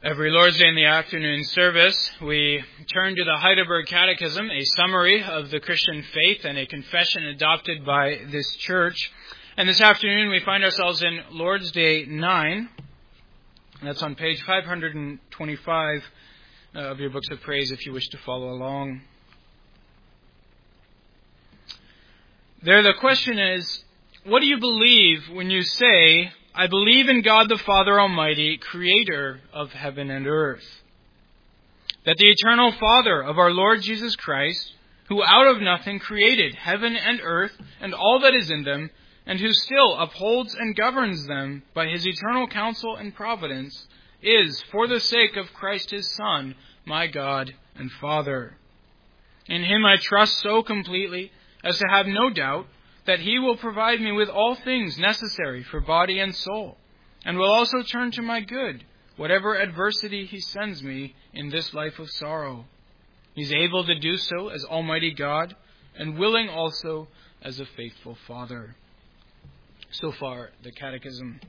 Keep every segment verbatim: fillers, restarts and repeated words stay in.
Every Lord's Day in the afternoon service, we turn to the Heidelberg Catechism, a summary of the Christian faith and a confession adopted by this church. And this afternoon we find ourselves in Lord's Day nine. That's on page five hundred twenty-five of your books of praise if you wish to follow along. There the question is, what do you believe when you say, I believe in God the Father Almighty, creator of heaven and earth? That the eternal Father of our Lord Jesus Christ, who out of nothing created heaven and earth and all that is in them, and who still upholds and governs them by his eternal counsel and providence, is, for the sake of Christ his Son, my God and Father. In him I trust so completely as to have no doubt that he will provide me with all things necessary for body and soul, and will also turn to my good whatever adversity he sends me in this life of sorrow. He's able to do so as Almighty God, and willing also as a faithful Father. So far, the Catechism.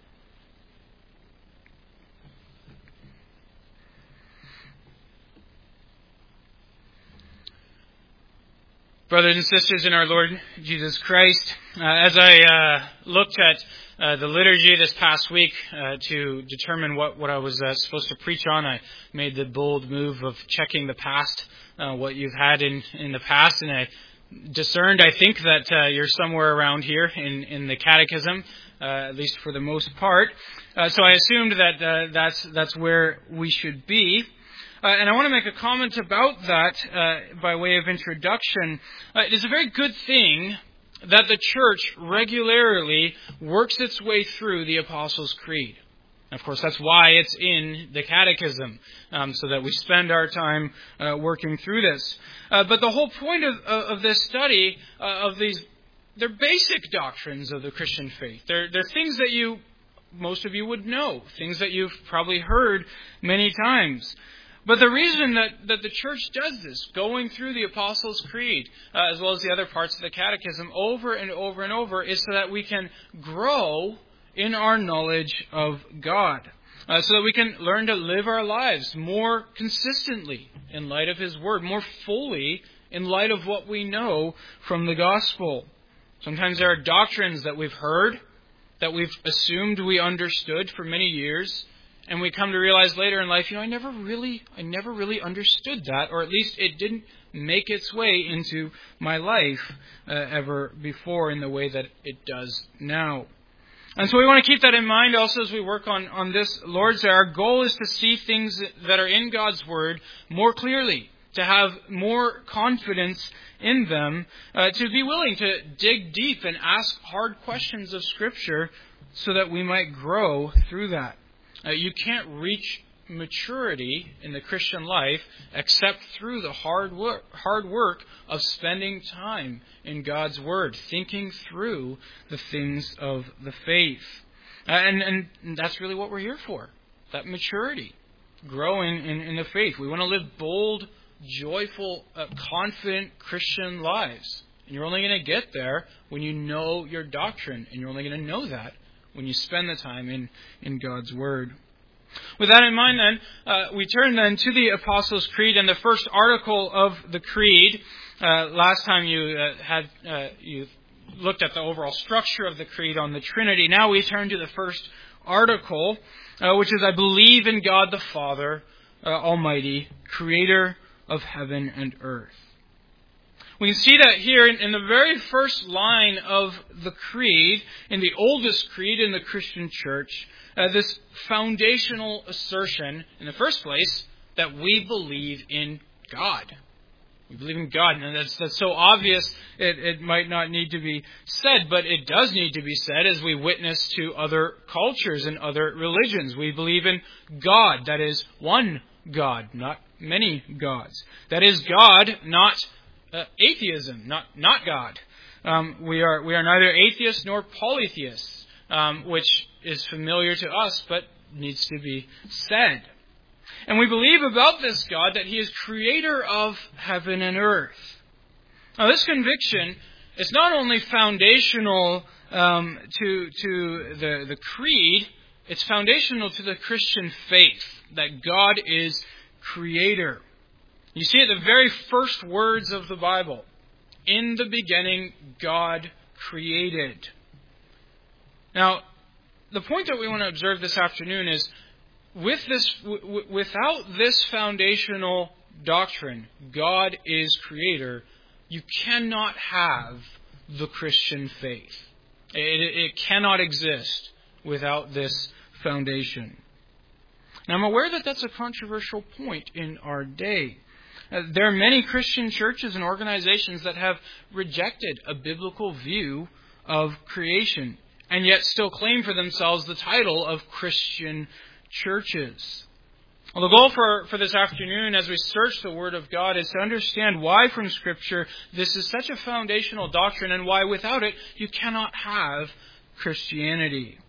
Brothers and sisters in our Lord Jesus Christ, uh, as I uh, looked at uh, the liturgy this past week uh, to determine what, what I was uh, supposed to preach on, I made the bold move of checking the past, uh, what you've had in, in the past, and I discerned, I think, that uh, you're somewhere around here in, in the Catechism, uh, at least for the most part. Uh, so I assumed that uh, that's that's where we should be. Uh, and I want to make a comment about that uh, by way of introduction. Uh, it is a very good thing that the church regularly works its way through the Apostles' Creed. Of course, that's why it's in the Catechism, um, so that we spend our time uh, working through this. Uh, but the whole point of, of this study, uh, of these, they're basic doctrines of the Christian faith. They're, they're things that you, most of you would know, things that you've probably heard many times. But the reason that, that the church does this, going through the Apostles' Creed, uh, as well as the other parts of the Catechism, over and over and over, is so that we can grow in our knowledge of God. Uh, so that we can learn to live our lives more consistently in light of His Word, more fully in light of what we know from the Gospel. Sometimes there are doctrines that we've heard, that we've assumed we understood for many years, and we come to realize later in life, you know, I never really, I never really understood that, or at least it didn't make its way into my life uh, ever before in the way that it does now. And so we want to keep that in mind also as we work on, on this Lord's Day. Our goal is to see things that are in God's Word more clearly, to have more confidence in them, uh, to be willing to dig deep and ask hard questions of Scripture so that we might grow through that. Uh, you can't reach maturity in the Christian life except through the hard work, hard work of spending time in God's Word, thinking through the things of the faith. Uh, and, and that's really what we're here for, that maturity, growing in, in the faith. We want to live bold, joyful, uh, confident Christian lives. And you're only going to get there when you know your doctrine, and you're only going to know that when you spend the time in, in God's Word. With that in mind, then, uh, we turn then to the Apostles' Creed and the first article of the Creed. Uh, last time you uh, had uh, you looked at the overall structure of the Creed on the Trinity. Now we turn to the first article, uh, which is, I believe in God the Father uh, Almighty, creator of heaven and earth. We can see that here in, in the very first line of the Creed, in the oldest Creed in the Christian Church, uh, this foundational assertion, in the first place, that we believe in God. We believe in God. And that's, that's so obvious it, it might not need to be said, but it does need to be said as we witness to other cultures and other religions. We believe in God, that is one God, not many gods. That is God, not Uh, atheism, not not God. Um, we are we are neither atheists nor polytheists, um, which is familiar to us but needs to be said. And we believe about this God that He is creator of heaven and earth. Now, this conviction is not only foundational um, to to the the creed; it's foundational to the Christian faith. that God is creator. You see it the very first words of the Bible. In the beginning, God created. Now, the point that we want to observe this afternoon is, with this, w- without this foundational doctrine, God is creator, you cannot have the Christian faith. It, it cannot exist without this foundation. Now, I'm aware that that's a controversial point in our day. Uh, there are many Christian churches and organizations that have rejected a biblical view of creation, and yet still claim for themselves the title of Christian churches. Well, the goal for, for this afternoon as we search the Word of God is to understand why from Scripture this is such a foundational doctrine and why without it you cannot have Christianity.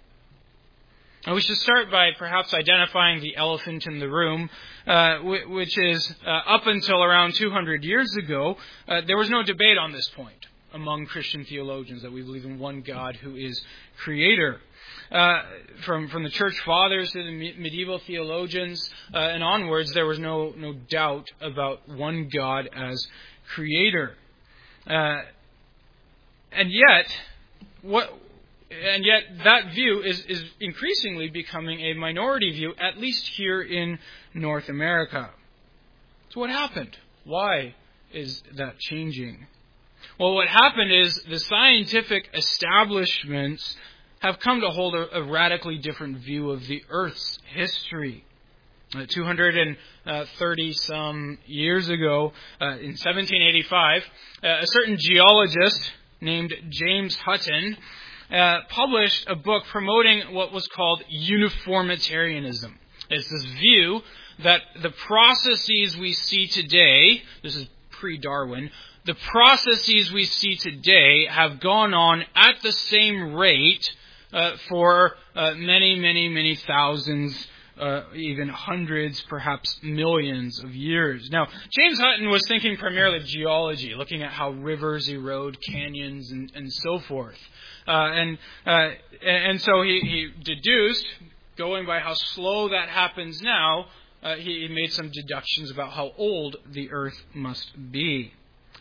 And we should start by perhaps identifying the elephant in the room, uh, which is uh, up until around two hundred years ago, uh, there was no debate on this point among Christian theologians that we believe in one God who is creator. Uh, from from the church fathers to the me- medieval theologians uh, and onwards, there was no no doubt about one God as creator. Uh, and yet, what? And yet, that view is is increasingly becoming a minority view, at least here in North America. So, what happened? Why is that changing? Well, what happened is the scientific establishments have come to hold a, a radically different view of the Earth's history. Uh, two hundred thirty some years ago, uh, in seventeen eighty-five, uh, a certain geologist named James Hutton uh, published a book promoting what was called uniformitarianism. It's this view that the processes we see today, this is pre-Darwin, the processes we see today have gone on at the same rate Uh, for uh, many, many, many thousands, uh, even hundreds, perhaps millions of years. Now, James Hutton was thinking primarily of geology, looking at how rivers erode canyons and, and so forth. Uh, and uh, and so he, he deduced, going by how slow that happens now, uh, he, he made some deductions about how old the Earth must be.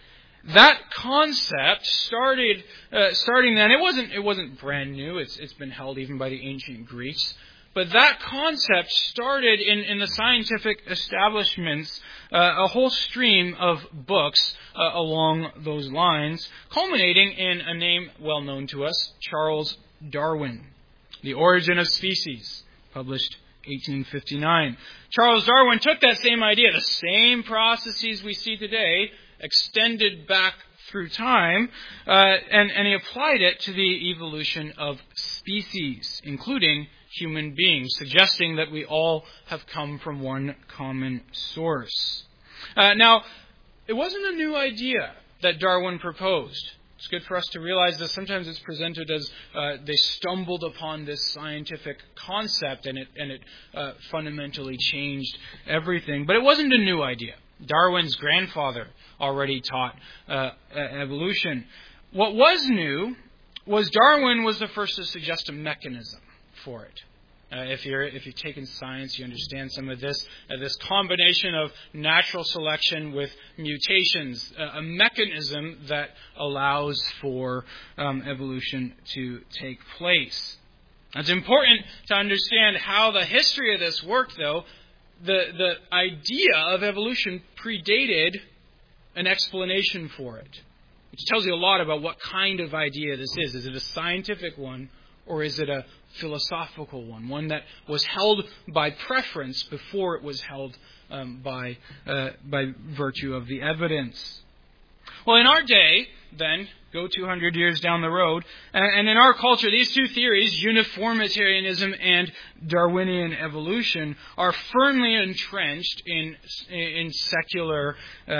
That concept started uh, starting then. It wasn't it wasn't brand new. It's it's been held even by the ancient Greeks. But that concept started in, in the scientific establishments, uh, a whole stream of books uh, along those lines, culminating in a name well known to us, Charles Darwin, The Origin of Species, published eighteen fifty-nine. Charles Darwin took that same idea, the same processes we see today, extended back through time, uh, and, and he applied it to the evolution of species, including human beings, suggesting that we all have come from one common source. Uh, now, it wasn't a new idea that Darwin proposed. It's good for us to realize that sometimes it's presented as uh, they stumbled upon this scientific concept and it, and it uh, fundamentally changed everything. But it wasn't a new idea. Darwin's grandfather already taught uh, evolution. What was new was Darwin was the first to suggest a mechanism for it. Uh, if you're if you've taken science, you understand some of this. Uh, this combination of natural selection with mutations, uh, a mechanism that allows for um, evolution to take place. It's important to understand how the history of this worked, though. The the idea of evolution predated an explanation for it, which tells you a lot about what kind of idea this is. Is it a scientific one, or is it a philosophical one, one that was held by preference before it was held um, by uh, by virtue of the evidence? Well, in our day, then, go two hundred years down the road, and, and in our culture, these two theories, uniformitarianism and Darwinian evolution, are firmly entrenched in in secular uh,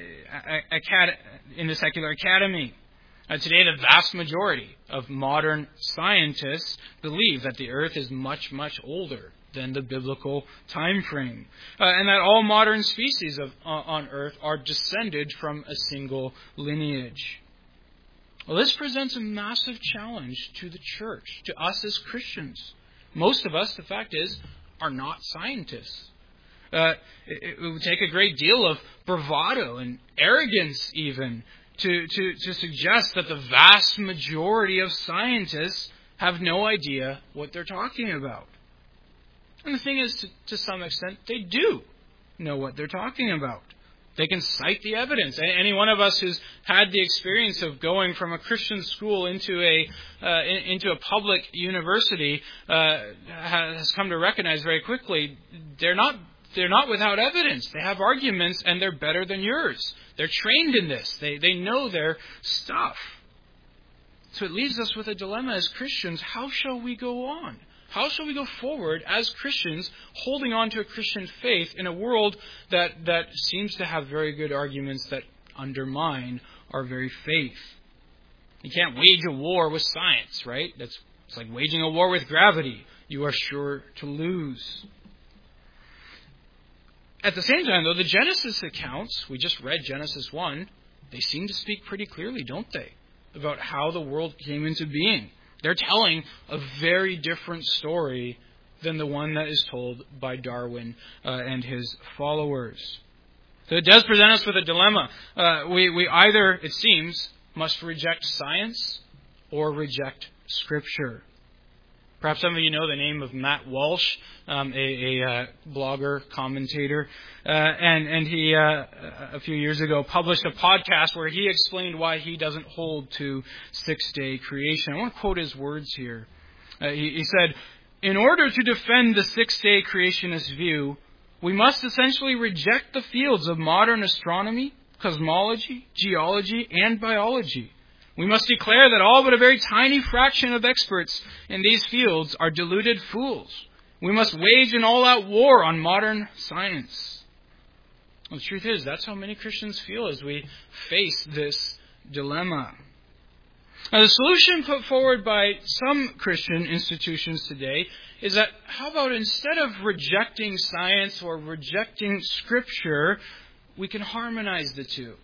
acad- in the secular academy. Uh, today, the vast majority of modern scientists believe that the Earth is much, much older than the biblical time frame, uh, and that all modern species of uh, on Earth are descended from a single lineage. Well, this presents a massive challenge to the church, to us as Christians. Most of us, the fact is, are not scientists. Uh, it, it would take a great deal of bravado and arrogance even to, to, to suggest that the vast majority of scientists have no idea what they're talking about. And the thing is, to, to some extent, they do know what they're talking about. They can cite the evidence. Any one of us who's had the experience of going from a Christian school into a uh, in, into a public university uh, has come to recognize very quickly they're not they're not without evidence. They have arguments, and they're better than yours. They're trained in this. They they know their stuff. So it leaves us with a dilemma as Christians. How shall we go on? How shall we go forward as Christians, holding on to a Christian faith in a world that, that seems to have very good arguments that undermine our very faith? You can't wage a war with science, right? That's it's like waging a war with gravity. You are sure to lose. At the same time, though, the Genesis accounts, we just read Genesis one, they seem to speak pretty clearly, don't they, about how the world came into being. They're telling a very different story than the one that is told by Darwin uh, and his followers. So it does present us with a dilemma. Uh, we, we either, it seems, must reject science or reject Scripture. Perhaps some of you know the name of Matt Walsh, um, a, a uh, blogger, commentator, uh, and and he uh, a few years ago published a podcast where he explained why he doesn't hold to six-day creation. I want to quote his words here. Uh, he, he said, "In order to defend the six-day creationist view, we must essentially reject the fields of modern astronomy, cosmology, geology, and biology. We must declare that all but a very tiny fraction of experts in these fields are deluded fools. We must wage an all-out war on modern science." Well, the truth is, that's how many Christians feel as we face this dilemma. Now, the solution put forward by some Christian institutions today is that, how about instead of rejecting science or rejecting Scripture, we can harmonize the two.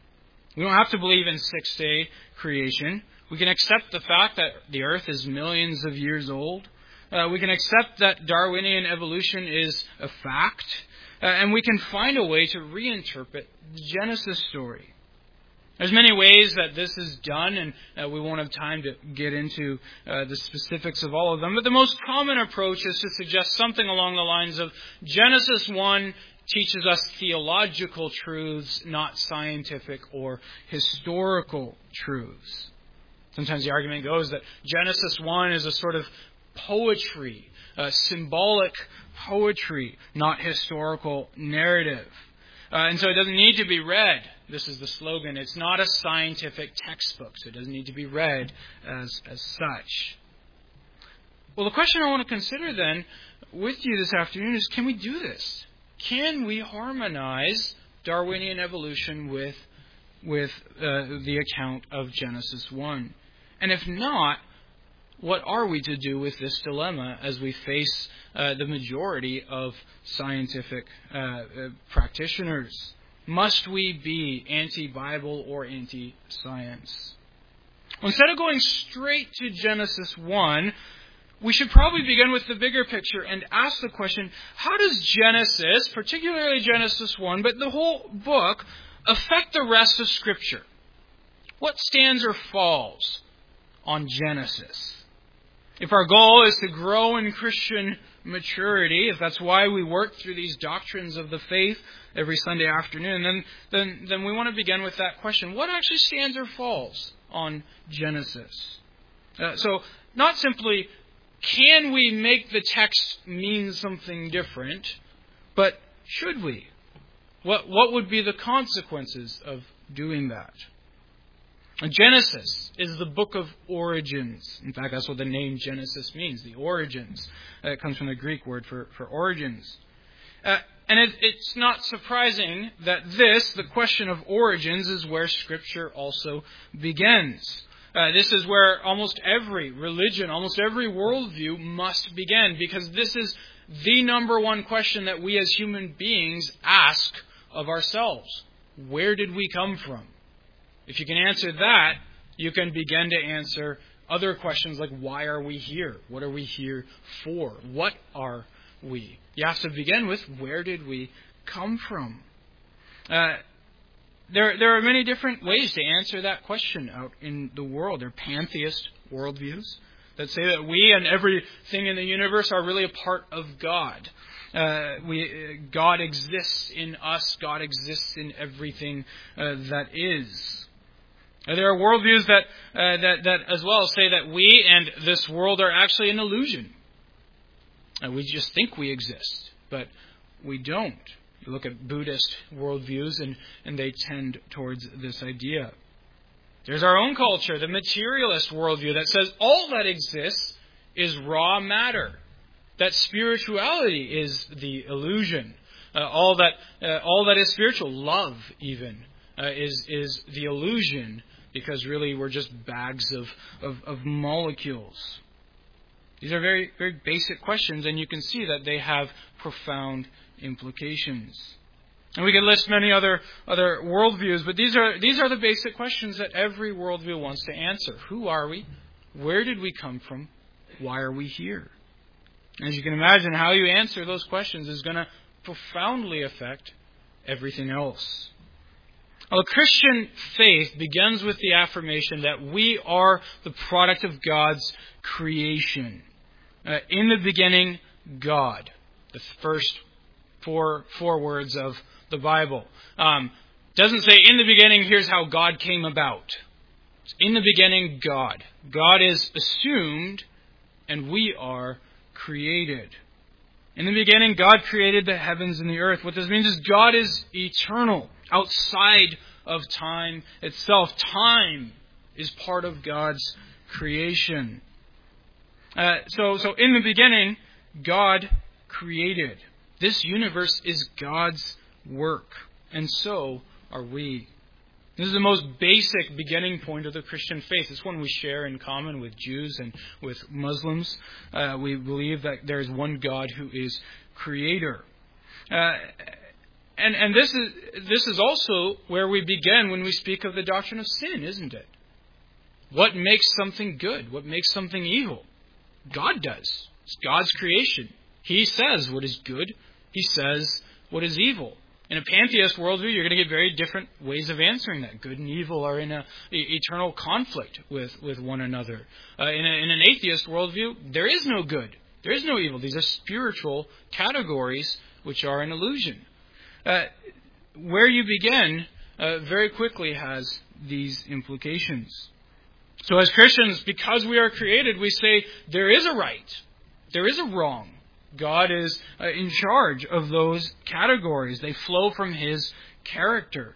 We don't have to believe in six-day creation. We can accept the fact that the earth is millions of years old. Uh, we can accept that Darwinian evolution is a fact. Uh, and we can find a way to reinterpret the Genesis story. There's many ways that this is done, and uh, we won't have time to get into uh, the specifics of all of them. But the most common approach is to suggest something along the lines of Genesis one teaches us theological truths, not scientific or historical truths. Sometimes the argument goes that Genesis one is a sort of poetry, uh, symbolic poetry, not historical narrative. Uh, and so it doesn't need to be read. This is the slogan. It's not a scientific textbook, so it doesn't need to be read as, as such. Well, the question I want to consider then with you this afternoon is, can we do this? Can we harmonize Darwinian evolution with, with uh, the account of Genesis one? And if not, what are we to do with this dilemma as we face uh, the majority of scientific uh, uh, practitioners? Must we be anti-Bible or anti-science? Well, instead of going straight to Genesis one, we should probably begin with the bigger picture and ask the question, how does Genesis, particularly Genesis one, but the whole book, affect the rest of Scripture? What stands or falls on Genesis? If our goal is to grow in Christian maturity, if that's why we work through these doctrines of the faith every Sunday afternoon, then, then, then we want to begin with that question. What actually stands or falls on Genesis? Uh, so, not simply, can we make the text mean something different, but should we? What, what would be the consequences of doing that? Genesis is the book of origins. In fact, that's what the name Genesis means, the origins. Uh, it comes from the Greek word for, for origins. Uh, and it, it's not surprising that this, the question of origins, is where Scripture also begins. Uh, this is where almost every religion, almost every worldview must begin, because this is the number one question that we as human beings ask of ourselves. Where did we come from? If you can answer that, you can begin to answer other questions like, why are we here? What are we here for? What are we? You have to begin with, where did we come from? Uh, there, there are many different ways to answer that question out in the world. There are pantheist worldviews that say that we and everything in the universe are really a part of God. Uh, we, God exists in us. God exists in everything uh, that is. Uh, there are worldviews that, uh, that that as well say that we and this world are actually an illusion. Uh, we just think we exist, but we don't. You look at Buddhist worldviews, and, and they tend towards this idea. There's our own culture, the materialist worldview, that says all that exists is raw matter. That spirituality is the illusion. Uh, all that uh, all that is spiritual, love even, uh, is is the illusion, because really we're just bags of, of, of molecules. These are very, very basic questions, and you can see that they have profound implications. And we could list many other other worldviews, but these are these are the basic questions that every worldview wants to answer. Who are we? Where did we come from? Why are we here? As you can imagine, how you answer those questions is going to profoundly affect everything else. Well, the Christian faith begins with the affirmation that we are the product of God's creation. Uh, in the beginning, God. The first four four words of the Bible. Um, doesn't say in the beginning, here's how God came about. It's in the beginning, God. God is assumed, and we are created. In the beginning, God created the heavens and the earth. What this means is God is eternal, outside of time itself. Time is part of God's creation. Uh, so, so in the beginning, God created. This universe is God's work, and so are we. This is the most basic beginning point of the Christian faith. It's one we share in common with Jews and with Muslims. Uh, we believe that there is one God who is creator. Uh, and and this is this is also where we begin when we speak of the doctrine of sin, isn't it? What makes something good? What makes something evil? God does. It's God's creation. He says what is good. He says what is evil. In a pantheist worldview, you're going to get very different ways of answering that. Good and evil are in a, a eternal conflict with, with one another. Uh, in, a, in an atheist worldview, there is no good. There is no evil. These are spiritual categories which are an illusion. Uh, where you begin uh, very quickly has these implications. So as Christians, because we are created, we say there is a right. There is a wrong. God is uh, in charge of those categories. They flow from His character.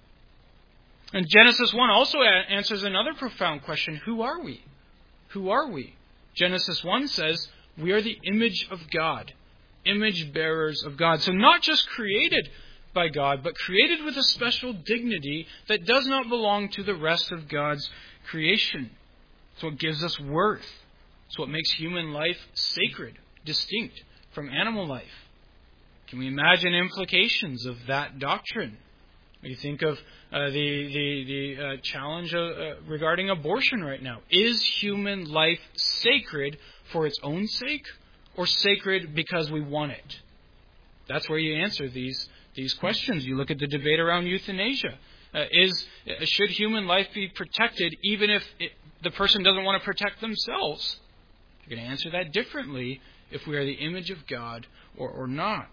And Genesis one also a- answers another profound question. Who are we? Who are we? Genesis one says, we are the image of God. Image bearers of God. So not just created by God, but created with a special dignity that does not belong to the rest of God's creation. It's what gives us worth. It's what makes human life sacred, distinct from animal life. Can we imagine implications of that doctrine? You think of uh, the the, the uh, challenge uh, uh, regarding abortion right now. Is human life sacred for its own sake, or sacred because we want it? That's where you answer these these questions. You look at the debate around euthanasia. Uh, is uh, should human life be protected even if it, the person doesn't want to protect themselves? You're going to answer that differently if we are the image of God or, or not.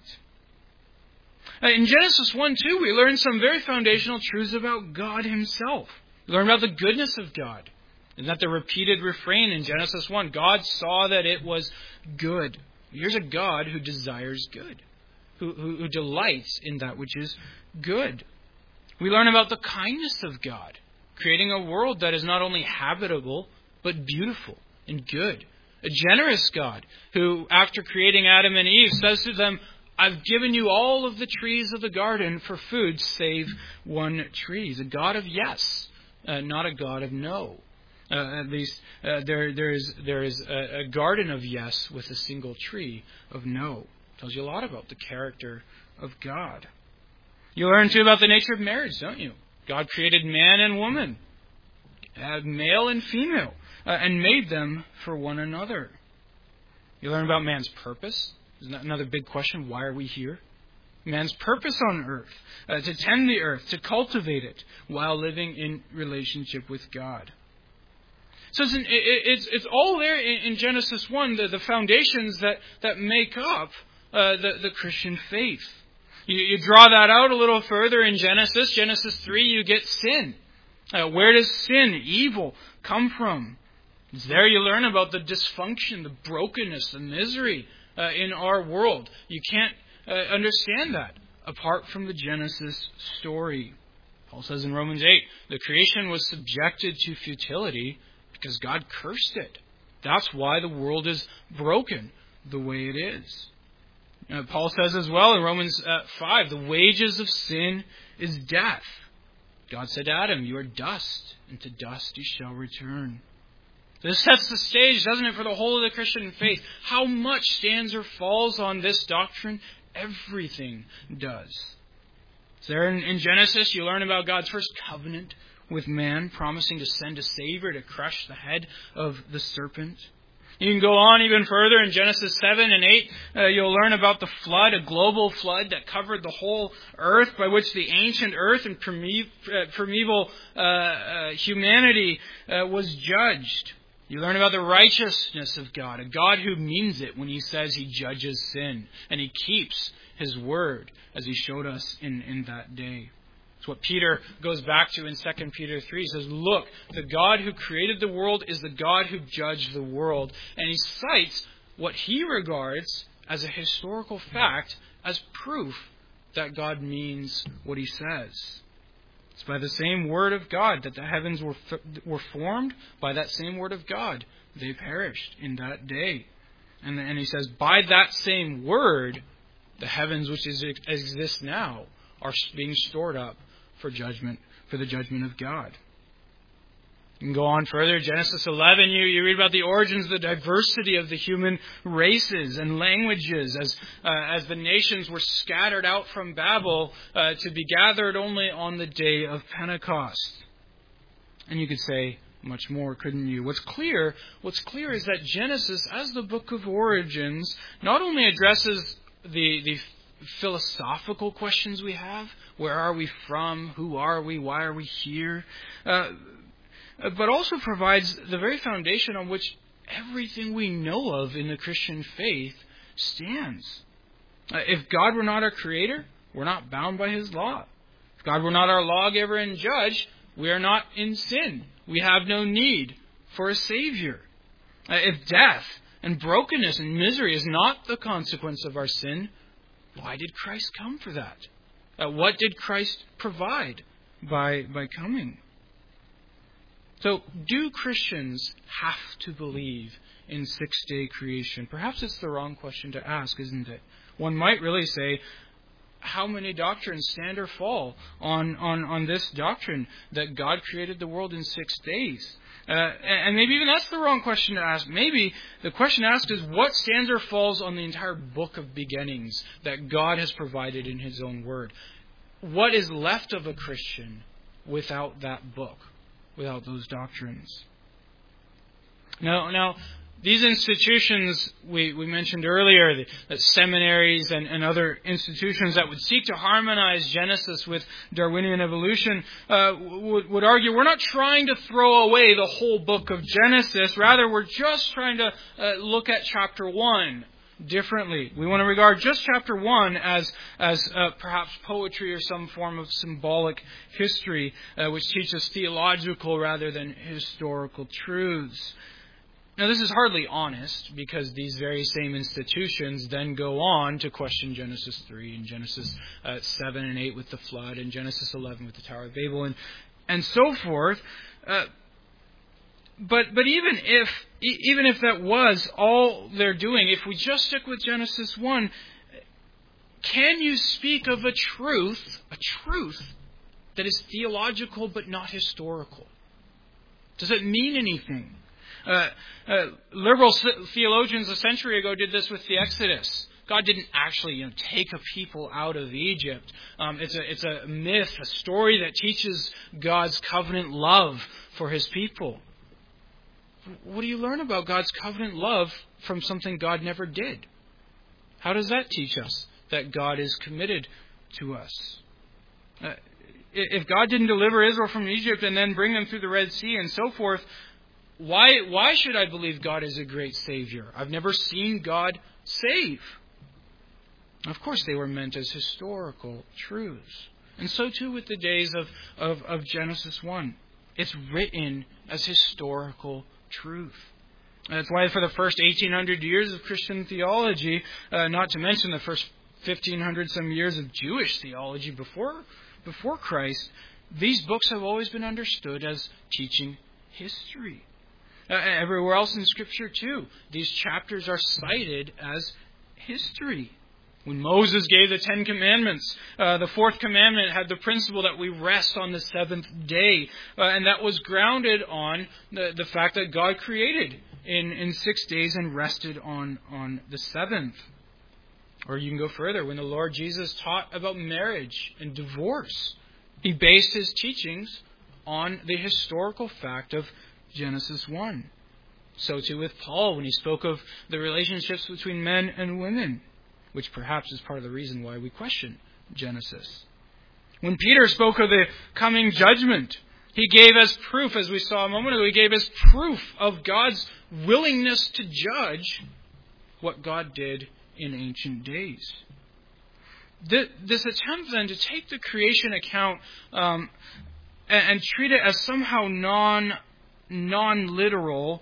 Uh, in Genesis one two, we learn some very foundational truths about God Himself. We learn about the goodness of God. Isn't that the repeated refrain in Genesis one? God saw that it was good. Here's a God who desires good, who, who, who delights in that which is good. We learn about the kindness of God, creating a world that is not only habitable, but beautiful and good. A generous God who, after creating Adam and Eve, says to them, I've given you all of the trees of the garden for food, save one tree. He's a God of yes, uh, not a God of no. Uh, at least uh, there, there is, there is a, a garden of yes with a single tree of no. Tells you a lot about the character of God. You learn too about the nature of marriage, don't you? God created man and woman, uh, male and female. Uh, and made them for one another. You learn about man's purpose. Isn't that another big question? Why are we here? Man's purpose on earth, uh, to tend the earth, to cultivate it, while living in relationship with God. So it's, it's, it's all there in Genesis one, the, the foundations that, that make up uh, the, the Christian faith. You, you draw that out a little further in Genesis. Genesis three, you get sin. Uh, where does sin, evil, come from? It's there you learn about the dysfunction, the brokenness, the misery uh, in our world. You can't uh, understand that apart from the Genesis story. Paul says in Romans eight, the creation was subjected to futility because God cursed it. That's why the world is broken the way it is. Uh, Paul says as well in Romans uh, five, the wages of sin is death. God said to Adam, you are dust, and to dust you shall return. This sets the stage, doesn't it, for the whole of the Christian faith. How much stands or falls on this doctrine? Everything does. So there in, in Genesis, you learn about God's first covenant with man, promising to send a Savior to crush the head of the serpent. You can go on even further in Genesis seven and eight. Uh, you'll learn about the flood, a global flood that covered the whole earth, by which the ancient earth and prime- uh, primeval uh, uh, humanity uh, was judged. You learn about the righteousness of God, a God who means it when He says He judges sin, and He keeps His word, as He showed us in, in that day. It's what Peter goes back to in Second Peter three. He says, look, the God who created the world is the God who judged the world. And he cites what he regards as a historical fact as proof that God means what He says. It's by the same word of God that the heavens were were formed. By that same word of God, they perished in that day. And, and he says, by that same word, the heavens which is, exist now are being stored up for judgment, for the judgment of God. You can go on further. Genesis eleven, you, you read about the origins, the diversity of the human races and languages as uh, as the nations were scattered out from Babel uh, to be gathered only on the day of Pentecost. And you could say much more, couldn't you? What's clear, what's clear is that Genesis, as the book of origins, not only addresses the the philosophical questions we have, where are we from, who are we, why are we here, uh, but also provides the very foundation on which everything we know of in the Christian faith stands. Uh, if God were not our creator, we're not bound by His law. If God were not our lawgiver and judge, we are not in sin. We have no need for a Savior. Uh, if death and brokenness and misery is not the consequence of our sin, why did Christ come for that? Uh, what did Christ provide by, by coming? So, do Christians have to believe in six-day creation? Perhaps it's the wrong question to ask, isn't it? One might really say, how many doctrines stand or fall on, on, on this doctrine that God created the world in six days? Uh, and maybe even that's the wrong question to ask. Maybe the question asked is, what stands or falls on the entire book of beginnings that God has provided in His own word? What is left of a Christian without that book, without those doctrines? Now, now these institutions we, we mentioned earlier, the, the seminaries and, and other institutions that would seek to harmonize Genesis with Darwinian evolution, uh, would, would argue we're not trying to throw away the whole book of Genesis. Rather, we're just trying to uh, look at chapter one differently. We want to regard just chapter one as as uh, perhaps poetry or some form of symbolic history, uh, which teaches theological rather than historical truths. Now, this is hardly honest, because these very same institutions then go on to question Genesis three and Genesis uh, seven and eight with the flood and Genesis eleven with the Tower of Babel and and so forth. Uh, but but even if even if that was all they're doing, if we just stick with Genesis one, can you speak of a truth, a truth that is theological but not historical? Does it mean anything? Uh, uh, liberal theologians a century ago did this with the Exodus. God didn't actually, you know, take a people out of Egypt. Um, it's a it's a myth, a story that teaches God's covenant love for His people. What do you learn about God's covenant love from something God never did? How does that teach us that God is committed to us? Uh, if God didn't deliver Israel from Egypt and then bring them through the Red Sea and so forth, why, why should I believe God is a great Savior? I've never seen God save. Of course, they were meant as historical truths. And so too with the days of, of, of Genesis one. It's written as historical truth. That's why for the first eighteen hundred years of Christian theology, uh, not to mention the first fifteen hundred some years of Jewish theology before, before Christ, these books have always been understood as teaching history. Uh, everywhere else in Scripture too, these chapters are cited as history. When Moses gave the Ten Commandments, uh, the fourth commandment had the principle that we rest on the seventh day. Uh, and that was grounded on the, the fact that God created in, in six days and rested on, on the seventh. Or you can go further. When the Lord Jesus taught about marriage and divorce, He based His teachings on the historical fact of Genesis one. So too with Paul when he spoke of the relationships between men and women, which perhaps is part of the reason why we question Genesis. When Peter spoke of the coming judgment, he gave as proof, as we saw a moment ago, he gave as proof of God's willingness to judge what God did in ancient days. This attempt then to take the creation account um, and, and treat it as somehow non, non-literal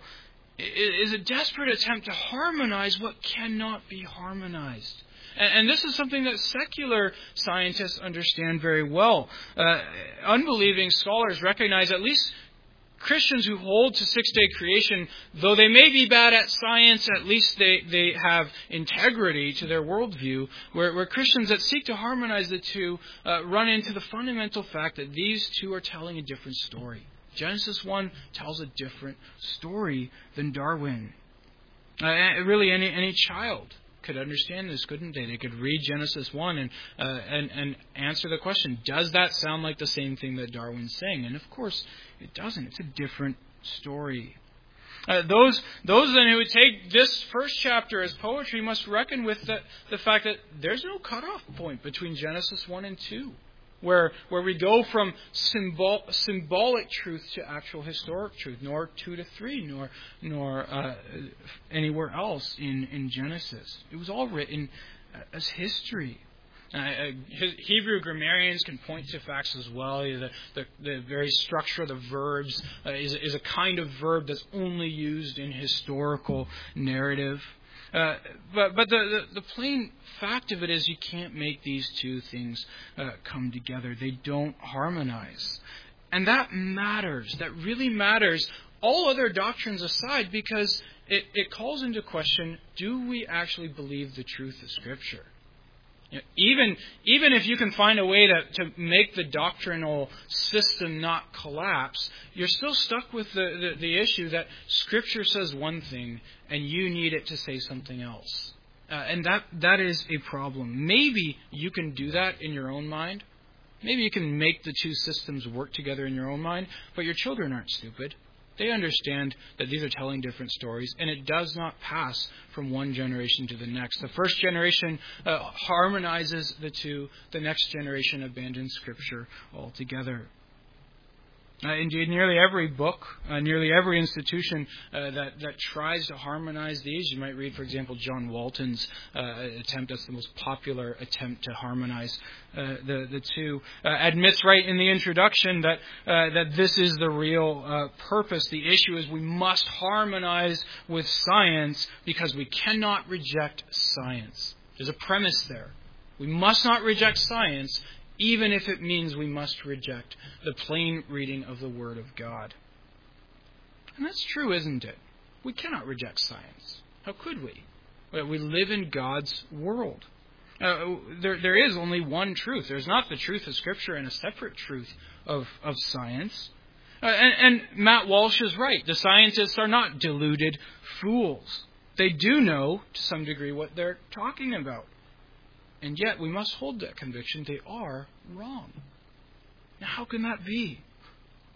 is a desperate attempt to harmonize what cannot be harmonized. And, and this is something that secular scientists understand very well. Uh, unbelieving scholars recognize at least Christians who hold to six-day creation, though they may be bad at science, at least they, they have integrity to their worldview, where, where Christians that seek to harmonize the two uh, run into the fundamental fact that these two are telling a different story. Genesis one tells a different story than Darwin. Uh, really, any any child could understand this, couldn't they? They could read Genesis one and, uh, and and answer the question, does that sound like the same thing that Darwin's saying? And of course, it doesn't. It's a different story. Uh, those those then who would take this first chapter as poetry must reckon with the, the fact that there's no cutoff point between Genesis one and two. Where where we go from symbol, symbolic truth to actual historic truth, nor two to three, nor nor uh, anywhere else in, in Genesis. It was all written as history. Uh, Hebrew grammarians can point to facts as well. The, the, the very structure of the verbs uh, is, is a kind of verb that's only used in historical narrative. Uh, but but the, the, the plain fact of it is you can't make these two things uh, come together. They don't harmonize. And that matters. That really matters, all other doctrines aside, because it, it calls into question, do we actually believe the truth of Scripture? You know, even even if you can find a way to, to make the doctrinal system not collapse, you're still stuck with the, the, the issue that Scripture says one thing and you need it to say something else. Uh, and that that is a problem. Maybe you can do that in your own mind. Maybe you can make the two systems work together in your own mind, but your children aren't stupid. They understand that these are telling different stories, and it does not pass from one generation to the next. The first generation uh, harmonizes the two. The next generation abandons Scripture altogether. Uh, indeed, nearly every book, uh, nearly every institution uh, that, that tries to harmonize these, you might read, for example, John Walton's uh, attempt, that's the most popular attempt to harmonize uh, the, the two, uh, admits right in the introduction that, uh, that this is the real uh, purpose. The issue is we must harmonize with science because we cannot reject science. There's a premise there. We must not reject science, even if it means we must reject the plain reading of the Word of God. And that's true, isn't it? We cannot reject science. How could we? We live in God's world. Uh, there, there is only one truth. There's not the truth of Scripture and a separate truth of, of science. Uh, and, and Matt Walsh is right. The scientists are not deluded fools. They do know, to some degree, what they're talking about. And yet, we must hold that conviction. They are wrong. Now, how can that be?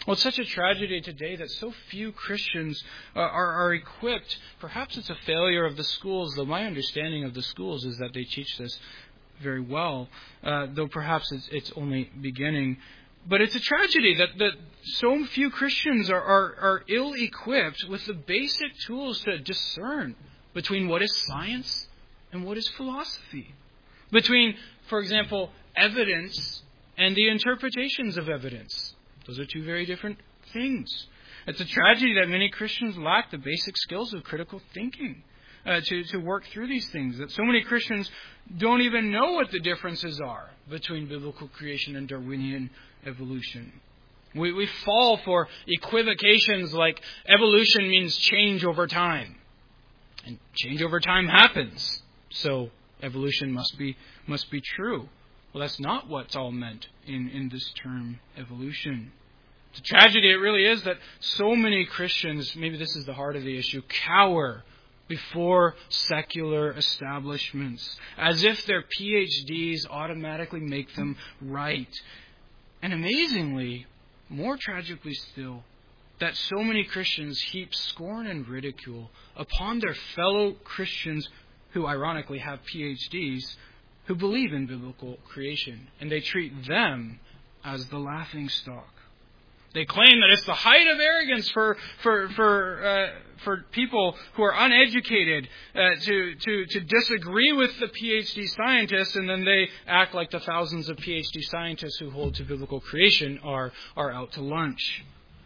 Well, it's such a tragedy today that so few Christians uh, are, are equipped. Perhaps it's a failure of the schools, though my understanding of the schools is that they teach this very well, uh, though perhaps it's, it's only beginning. But it's a tragedy that, that so few Christians are, are, are ill-equipped with the basic tools to discern between what is science and what is philosophy. Between, for example, evidence and the interpretations of evidence. Those are two very different things. It's a tragedy that many Christians lack the basic skills of critical thinking uh, to, to work through these things. That so many Christians don't even know what the differences are between biblical creation and Darwinian evolution. We, we fall for equivocations like evolution means change over time. And change over time happens. So evolution must be must be true. Well, that's not what's all meant in, in this term, evolution. The tragedy it really is that so many Christians, maybe this is the heart of the issue, cower before secular establishments, as if their P H Ds automatically make them right. And amazingly, more tragically still, that so many Christians heap scorn and ridicule upon their fellow Christians who ironically have P H Ds, who believe in biblical creation, and they treat them as the laughingstock. They claim that it's the height of arrogance for for for uh, for people who are uneducated uh, to to to disagree with the P H D scientists, and then they act like the thousands of P H D scientists who hold to biblical creation are are out to lunch.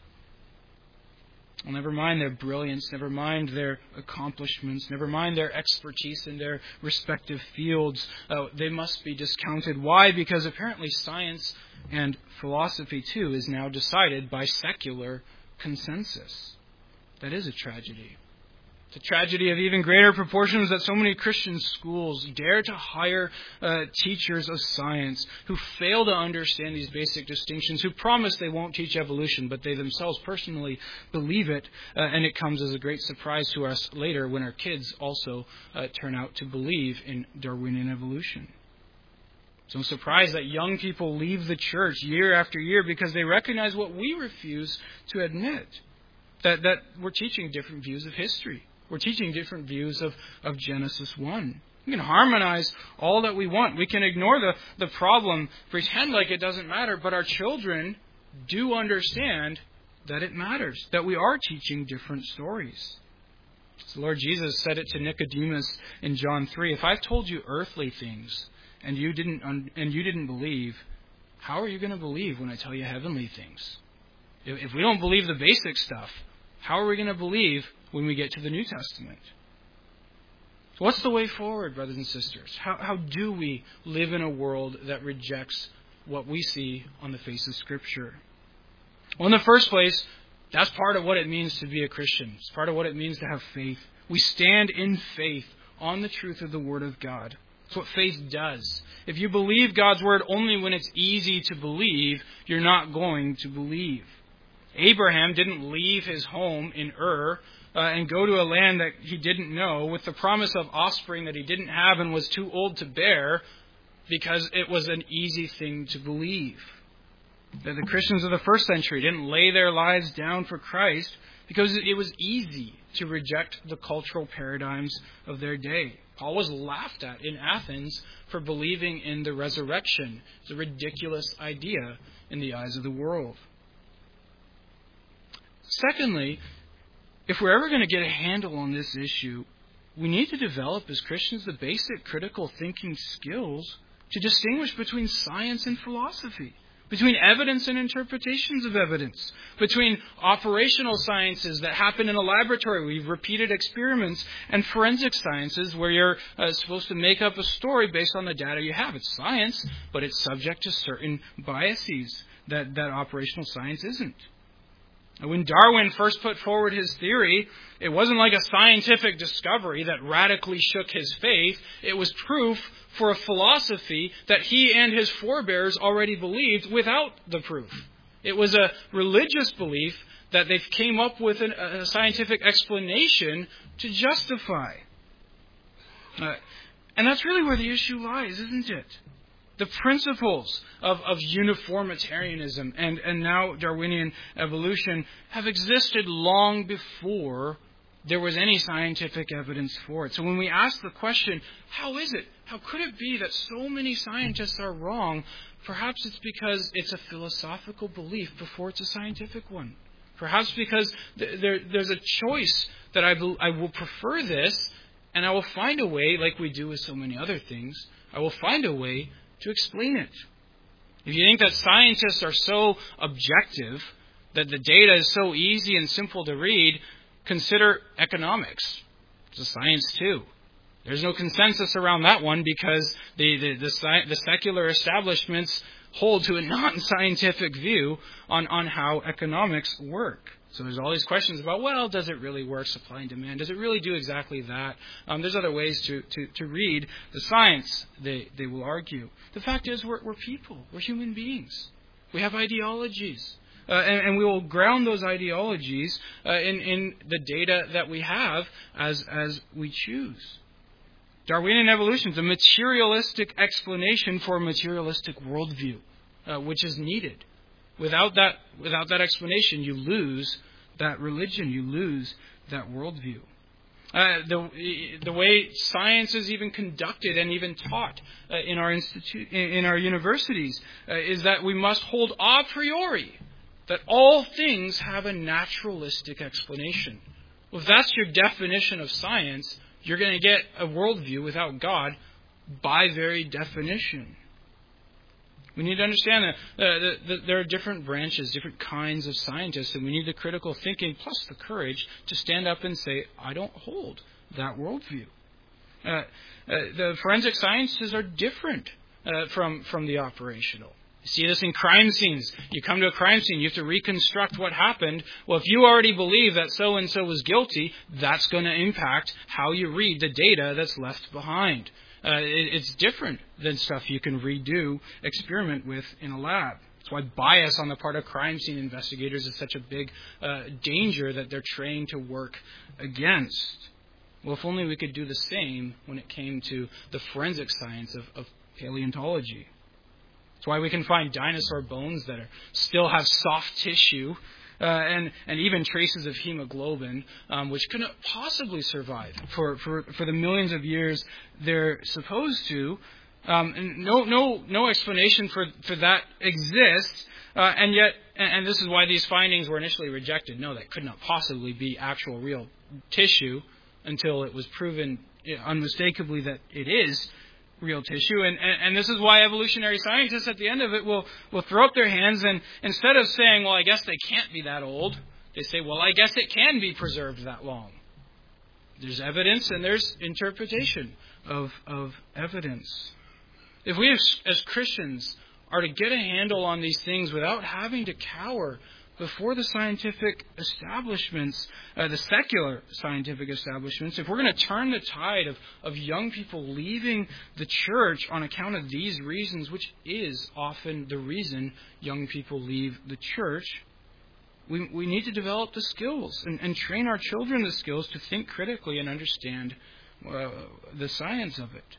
Well, never mind their brilliance, never mind their accomplishments, never mind their expertise in their respective fields. Uh, they must be discounted. Why? Because apparently science and philosophy, too, is now decided by secular consensus. That is a tragedy. It's a tragedy of even greater proportions that so many Christian schools dare to hire uh, teachers of science who fail to understand these basic distinctions, who promise they won't teach evolution, but they themselves personally believe it, uh, and it comes as a great surprise to us later when our kids also uh, turn out to believe in Darwinian evolution. It's no surprise that young people leave the church year after year because they recognize what we refuse to admit, that, that we're teaching different views of history. We're teaching different views of, of Genesis one. We can harmonize all that we want. We can ignore the, the problem, pretend like it doesn't matter, but our children do understand that it matters, that we are teaching different stories. So the Lord Jesus said it to Nicodemus in John three, if I've told you earthly things and you didn't and you didn't believe, how are you going to believe when I tell you heavenly things? If, if we don't believe the basic stuff, how are we going to believe when we get to the New Testament? So what's the way forward, brothers and sisters? How, how do we live in a world that rejects what we see on the face of Scripture? Well, in the first place, that's part of what it means to be a Christian. It's part of what it means to have faith. We stand in faith on the truth of the Word of God. That's what faith does. If you believe God's Word only when it's easy to believe, you're not going to believe. Abraham didn't leave his home in Ur uh, and go to a land that he didn't know with the promise of offspring that he didn't have and was too old to bear because it was an easy thing to believe. That the Christians of the first century didn't lay their lives down for Christ because it was easy to reject the cultural paradigms of their day. Paul was laughed at in Athens for believing in the resurrection. It's a ridiculous idea in the eyes of the world. Secondly, if we're ever going to get a handle on this issue, we need to develop as Christians the basic critical thinking skills to distinguish between science and philosophy, between evidence and interpretations of evidence, between operational sciences that happen in a laboratory, we've repeated experiments, and forensic sciences where you're uh, supposed to make up a story based on the data you have. It's science, but it's subject to certain biases that, that operational science isn't. When Darwin first put forward his theory, it wasn't like a scientific discovery that radically shook his faith. It was proof for a philosophy that he and his forebears already believed without the proof. It was a religious belief that they came up with an, a scientific explanation to justify. Uh, and that's really where the issue lies, isn't it? The principles of, of uniformitarianism and, and now Darwinian evolution have existed long before there was any scientific evidence for it. So when we ask the question, how is it? How could it be that so many scientists are wrong? Perhaps it's because it's a philosophical belief before it's a scientific one. Perhaps because th- there, there's a choice that I, be- I will prefer this, and I will find a way, like we do with so many other things, I will find a way to explain it. If you think that scientists are so objective, that the data is so easy and simple to read, consider economics. It's a science too. There's no consensus around that one because the, the, the, the secular establishments hold to a non-scientific view on, on how economics work. So there's all these questions about, well, does it really work, supply and demand? Does it really do exactly that? Um, there's other ways to, to, to read the science, they, they will argue. The fact is, we're, we're people. We're human beings. We have ideologies. Uh, and, and we will ground those ideologies uh, in, in the data that we have as, as we choose. Darwinian evolution is a materialistic explanation for a materialistic worldview, uh, which is needed. Without that, without that explanation, you lose that religion, you lose that worldview. Uh, the the way science is even conducted and even taught uh, in our institute, in our universities, uh, is that we must hold a priori that all things have a naturalistic explanation. Well, if that's your definition of science, you're going to get a worldview without God by very definition. We need to understand that, uh, that, that there are different branches, different kinds of scientists, and we need the critical thinking plus the courage to stand up and say, I don't hold that worldview. Uh, uh, the forensic sciences are different uh, from, from the operational. You see this in crime scenes. You come to a crime scene, you have to reconstruct what happened. Well, if you already believe that so-and-so was guilty, that's going to impact how you read the data that's left behind. Uh, it, it's different than stuff you can redo, experiment with in a lab. That's why bias on the part of crime scene investigators is such a big uh, danger that they're trained to work against. Well, if only we could do the same when it came to the forensic science of, of paleontology. That's why we can find dinosaur bones that are, still have soft tissue uh, and, and even traces of hemoglobin, um, which couldn't possibly survive for, for, for the millions of years they're supposed to. Um, and no, no, no explanation for, for that exists. Uh, and yet, and, and this is why these findings were initially rejected. No, that could not possibly be actual real tissue until it was proven unmistakably that it is real tissue. And, and, and this is why evolutionary scientists at the end of it will, will throw up their hands and instead of saying, well, I guess they can't be that old, they say, well, I guess it can be preserved that long. There's evidence and there's interpretation of, of evidence. If we as, as Christians are to get a handle on these things without having to cower before the scientific establishments, uh, the secular scientific establishments, if we're going to turn the tide of, of young people leaving the church on account of these reasons, which is often the reason young people leave the church, we, we need to develop the skills and, and train our children the skills to think critically and understand uh, the science of it.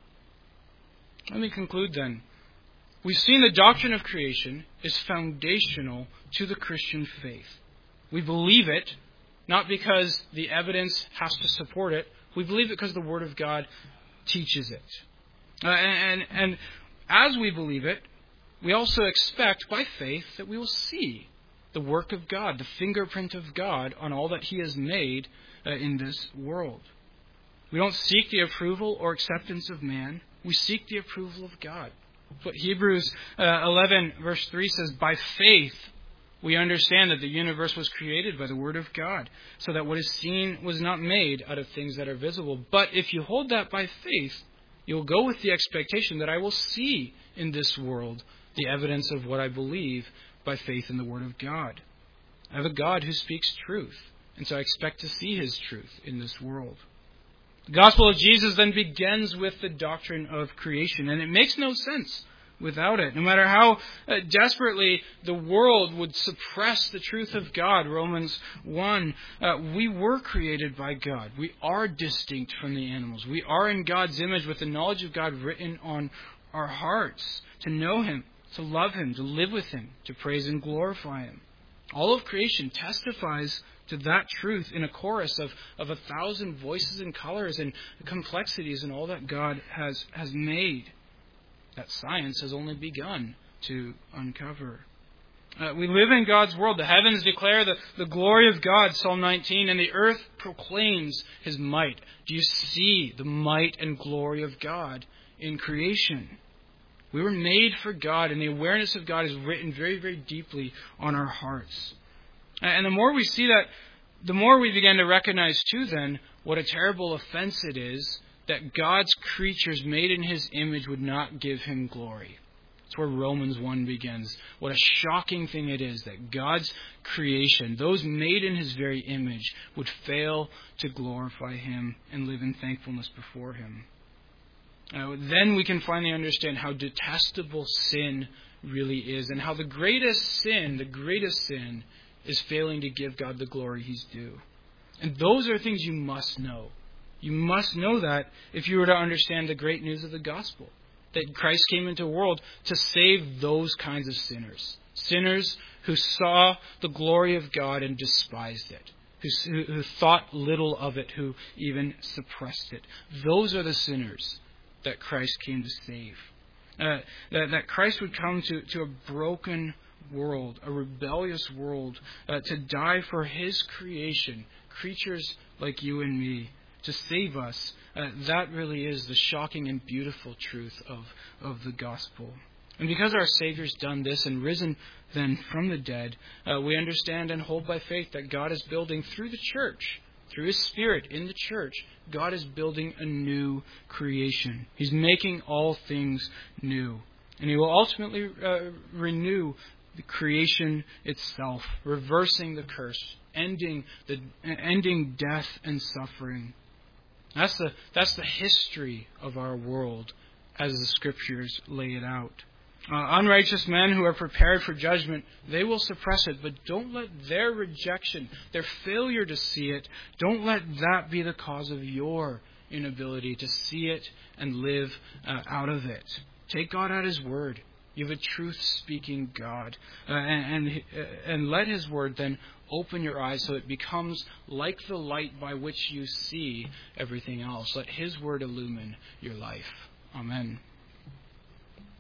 Let me conclude then. We've seen the doctrine of creation is foundational to the Christian faith. We believe it, not because the evidence has to support it. We believe it because the Word of God teaches it. Uh, and, and, and as we believe it, we also expect by faith that we will see the work of God, the fingerprint of God on all that He has made uh, in this world. We don't seek the approval or acceptance of man. We seek the approval of God. What Hebrews uh, eleven verse three says, by faith we understand that the universe was created by the Word of God, so that what is seen was not made out of things that are visible. But if you hold that by faith, you'll go with the expectation that I will see in this world the evidence of what I believe by faith in the Word of God. I have a God who speaks truth, and so I expect to see His truth in this world. The gospel of Jesus then begins with the doctrine of creation, and it makes no sense without it. No matter how uh, desperately the world would suppress the truth of God, Romans one, uh, we were created by God. We are distinct from the animals. We are in God's image with the knowledge of God written on our hearts to know Him, to love Him, to live with Him, to praise and glorify Him. All of creation testifies to that truth in a chorus of, of a thousand voices and colors and complexities and all that God has, has made, that science has only begun to uncover. Uh, we live in God's world. The heavens declare the, the glory of God, Psalm nineteen, and the earth proclaims His might. Do you see the might and glory of God in creation? We were made for God, and the awareness of God is written very, very deeply on our hearts. And the more we see that, the more we begin to recognize, too, then, what a terrible offense it is that God's creatures made in His image would not give Him glory. That's where Romans one begins. What a shocking thing it is that God's creation, those made in His very image, would fail to glorify Him and live in thankfulness before Him. Uh, then we can finally understand how detestable sin really is, and how the greatest sin, the greatest sin, is failing to give God the glory He's due. And those are things you must know. You must know that if you were to understand the great news of the gospel. That Christ came into the world to save those kinds of sinners. Sinners who saw the glory of God and despised it. Who, who thought little of it, who even suppressed it. Those are the sinners that Christ came to save. Uh, that, that Christ would come to, to a broken world, a rebellious world, uh, to die for His creation, creatures like you and me, to save us. Uh, that really is the shocking and beautiful truth of, of the gospel. And because our Savior's done this and risen then from the dead, uh, we understand and hold by faith that God is building through the church, through His Spirit in the church, God is building a new creation. He's making all things new. And He will ultimately uh, renew the creation itself, reversing the curse, ending the ending death and suffering. That's the that's the history of our world as the Scriptures lay it out. Uh, unrighteous men who are prepared for judgment, they will suppress it, but don't let their rejection, their failure to see it, don't let that be the cause of your inability to see it and live uh, out of it. Take God at His word. You have a truth-speaking God. Uh, and, and, and let His word then open your eyes so it becomes like the light by which you see everything else. Let His word illumine your life. Amen.